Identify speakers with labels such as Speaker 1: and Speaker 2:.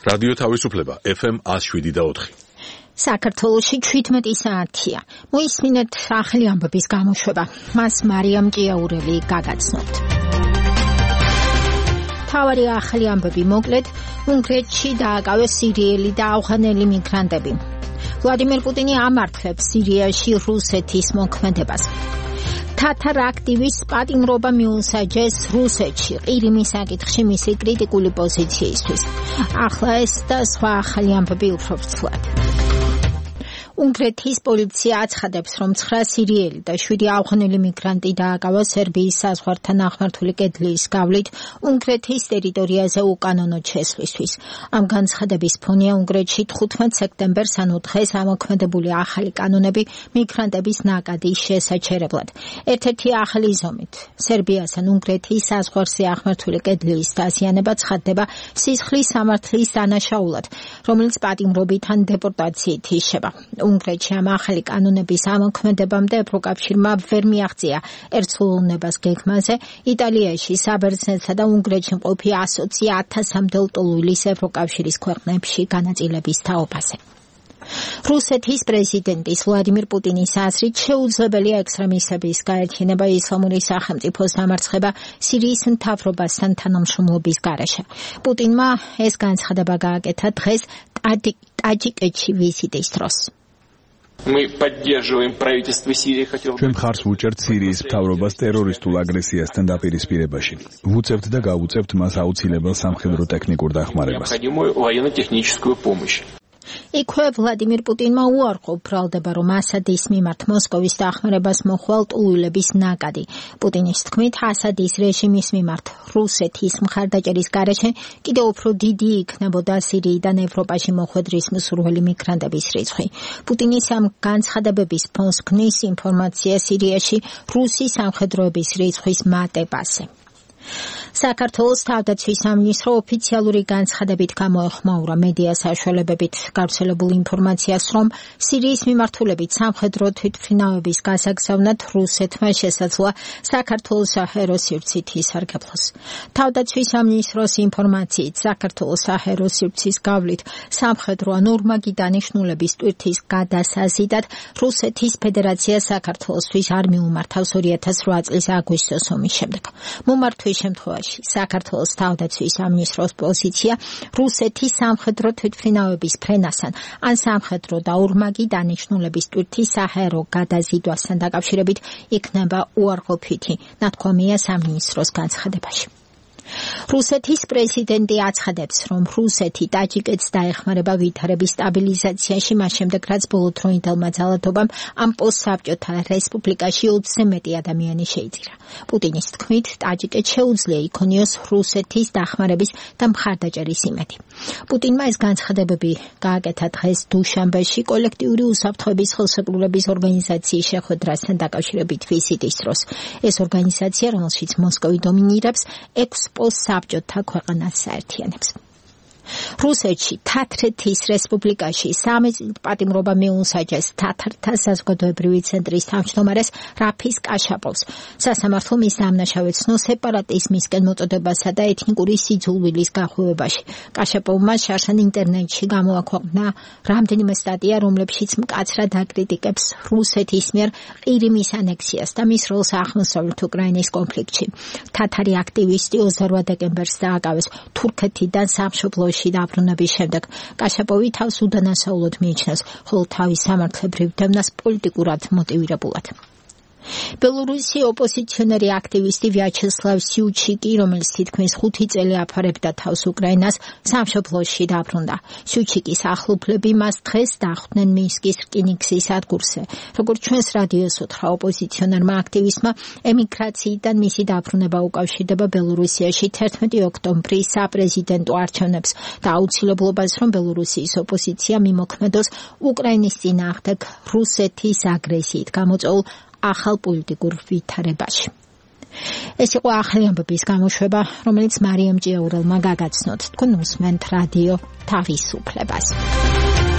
Speaker 1: რადიო თავისუფლება FM 107.4.
Speaker 2: საქართველოში 17 საათია. მოისმინეთ ახალი ამბების გამოშვება. მას მარიამ ჭიაურელი გაგაცნობთ. თავარი ახალი ამბები მოკლედ, უნგრეთში დააკავეს სირიელი და ავღანელი მიგრანტები. ვლადიმერ პუტინი ამართლებს სირიაში რუსეთის მოქმედებას. თათარ აქტივისტს პატიმრობა მიუსაჯეს რუსეთში ყირიმის საკითხში მისი კრიტიკული პოზიციისთვის. ახლა ეს და სხვა ახალი ამბები უფრო ვრცლად. უნგრეთის პოლიცია აცხადებს, რომ 9 სირიელი და 7 ავღანელი მიგრანტი დააკავა სერბიის საზღვართან აღმართული კედლის გავლით უნგრეთის ტერიტორიაზე უკანონოდ შესვლისთვის. ამ განცხადების ფონია უნგრეთში 15 სექტემბერს ანუ დღეს ამოქმედებული ახალი კანონები მიგრანტების ნაკადის შესაჩერებლად. ერთ-ერთი ახალი ზომით სერბიასთან უნგრეთის საზღვარზე აღმართული კედლის დაზიანება ცხადდება სისხლის სამართლის დანაშაულად, რომელიც პატიმრობით ან დეპორტაციით იშება. უნგრეთში ამ ახალი კანონების ამოქმედებამდე ევროკავშირმა ვერ მიაღწია ერთსულოვნებას გეგმაზე იტალიაში, საბერძნეთსა და უნგრეთში მყოფი 120,000-მდე ლტოლვილის ევროკავშირის ქვეყნებში განაწილების თაობაზე. რუსეთის პრეზიდენტის ვლადიმერ პუტინის აზრით შეუძლებელია ექსტრემისტების გაერთიანება ისლამური სახელმწიფოს დამარცხება სირიის მთავრობასთან თანამშრომლობის გარეშე. პუტინმა ეს განცხადება გააკეთა დღეს ტაჯიკეთში ვიზიტის დროს.
Speaker 3: ჩვენ მხარს ვუჭერთ სირიის მთავრობას ტერორისტულ აგრესიასთან დაპირისპირებაში. ვუწევთ და გავუწევთ მას აუცილებელ სამხედრო ტექნიკურ დახმარებას.
Speaker 2: იქვე ვლადიმერ პუტინმა უარყო ბრალდება, რომ ასადის მიმართ მოსკოვის დახმარებას მოხდა ლტოლვილების ნაკადი. პუტინის თქმით, ასადის რეჟიმის მიმართ რუსეთის მხარდაჭერის გარეშე კიდევ უფრო დიდი იქნებოდა სირიიდან ევროპაში მოხვედრის მსურველი მიგრანტების რიცხვი. პუტინის ამ განცხადებების ფონს ქმნის ინფორმაცია სირიაში რუსი სამხედროების რიცხვის მატებაზე. საქართველოს თავდაცვის სამინისტრო ოფიციალური განცხადებით გამოეხმაურა მედია საშუალებებით გავრცელებულ ინფორმაციას, რომ სირიის მიმართულებით სამხედრო თვითმფრინავების გასაგზავნად რუსეთმა შესაძლოა საქართველოს საჰაერო სივრცით ისარგებლოს. თავდაცვის სამინისტროს ინფორმაციით, საქართველოს საჰაერო სივრცის გავლით სამხედრო ან ორმაგი დანიშნულების ტვირთის გადასაზიდად რუსეთის ფედერაცია საქართველოსთვის არ მიუმართავს 2008 წლის აგვისტოს ომის შემდეგ. მომართვის შემთხვევაში საქართველოს თავდაცვის სამინისტროს პოზიცია რუსეთის სამხედრო თვითმფრინავების ფრენასთან ან სამხედრო და ორმაგი დანიშნულების ტვირთის საჰაერო გადაზიდვასთან დაკავშირებით იქნება უარყოფითი, ნათქვამია სამინისტროს განცხადებაში. რუსეთის პრეზიდენტი აცხადებს, რომ რუსეთი ტაჯიკეთს დაეხმარება ვითარების სტაბილიზაციაში, მას შემდეგ რაც ბოლოდროინდელმა ძალადობამ ამ პოსტსაბჭოთა რესპუბლიკაში 20-ზე მეტი ადამიანი შეიწირა. პუტინის თქმით, ტაჯიკეთს შეუძლია იქონიოს რუსეთის დახმარების და მხარდაჭერის იმედი. პუტინმა ეს განცხადებები გააკეთა დღეს დუშანბეში კოლექტიური უსაფრთხოების ხელშეკრულების ორგანიზაციის შეხვედრასთან დაკავშირებით ვიზიტის დროს. ეს ორგანიზაცია, რომელშიც მოსკოვი დომინირებს, 6 პოსტსაბჭოთა ქვეყანას საერთიანებს. რუსეთში თათრეთის რესპუბლიკაში 3 წლით პატიმრობა მიუსაჯეს თათართა საზოგადოებრივი ცენტრის თავმჯდომარეს რაფის კაშაპოვს. სასამართლომ მის დამნაშავედ ცნო სეპარატიზმისკენ მოწოდებასა და ეთნიკური სიძულვილის გახვევებაში. კაშაპოვმა შარშან ინტერნეტში გამოაქვეყნა რამდენიმე სტატია, რომლებშიც მკაცრად აკრიტიკებს რუსეთის მიერ ყირიმის ანექსიას და მის როლს აღმოსავლეთ უკრაინის კონფლიქტში. თათარი აქტივისტი 28 დეკემბერს დააკავეს თურქეთიდან სამშობლოში დაბრუნების შემდეგ. კაშაპოვი თავს უდანასაულად მიიჩნევს, ხოლო თავის სამართლებრივ დევნას პოლიტიკურად მოტივირებულად. ბელორუსი ოპოზიციონერი აქტივისტი ვიაჩესლავ სიუჩიკი, რომელიც თითქმის 5 წელი აფარებდა თავს უკრაინას, სამშობლოში დაბრუნდა. სიუჩიკის ახლობლები მას დღეს დახვდნენ მინსკის რკინიგზის სადგურზე. როგორც ჩვენს რადიოს უთხრა ოპოზიციონერმა აქტივისტმა, ემიგრაციიდან მისი დაბრუნება უკავშირდება ბელორუსიაში 11 ოქტომბრის საპრეზიდენტო არჩევნებს და აუცილებლობას, რომ ბელორუსიის ოპოზიცია მიმოქმედოს უკრაინის წინააღმდეგ რუსეთის აგრესიით გამოწვეულ ახალ პოლიტიკურ ვითარებაში. ეს იყო ახალი ამბების გამოშვება, რომელიც მარიამ ჭიაურელმა გაგაცნოთ. თქვენ უსმენთ რადიო თავისუფლებას.